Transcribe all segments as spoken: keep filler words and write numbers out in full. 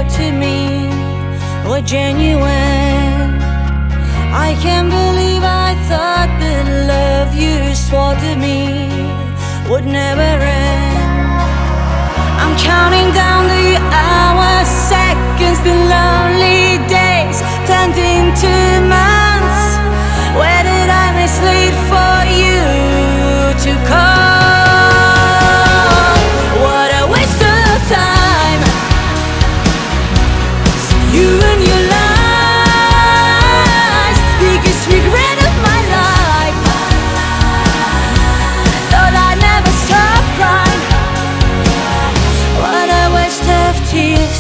brought to me were genuine. I can't believe I thought the love you swore to me would never end. I'm counting down the hours, seconds, the lonely days turned into months. Where did I mislead for you to call? What a waste of time. You and your lies, biggest regret of my life. Thought I'd never stop crying. What a waste of tears.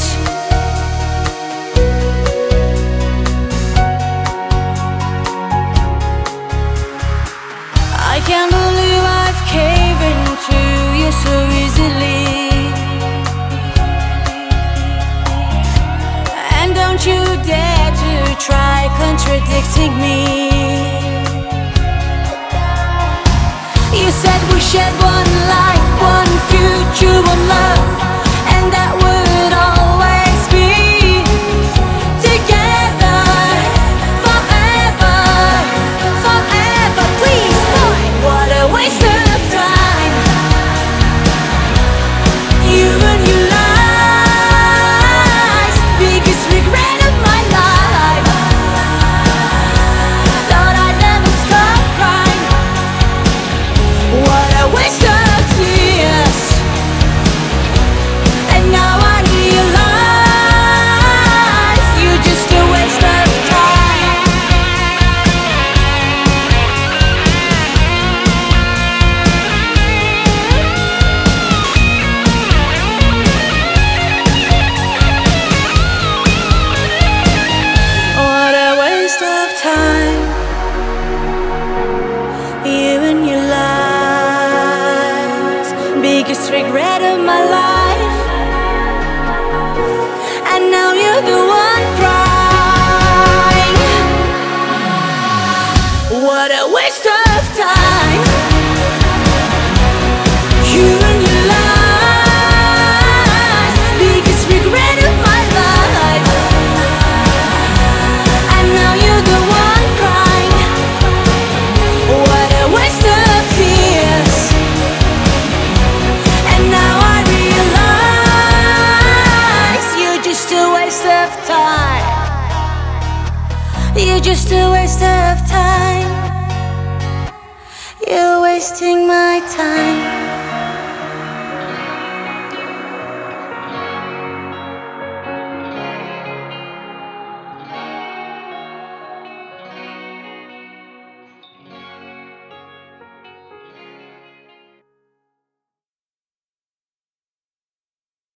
I can't believe I've caved into you so easily. And don't you dare to try contradicting me. You said we shared one life, one future, one love, and that would always be together forever, forever. Please, boy, what a waste of time. You and your lies, biggest regret of my life. Thought I'd never stop crying. What a waste of tears. And now I realize you're just a waste of time. What a waste of time. You and your lies, biggest regret of my life. And now you're the one crying. What a waste of time. You and your lies, biggest regret of my life. And now you're the one crying. What a waste of tears. And now I realize you're just a waste of time. You're just a waste of time. You're wasting my time.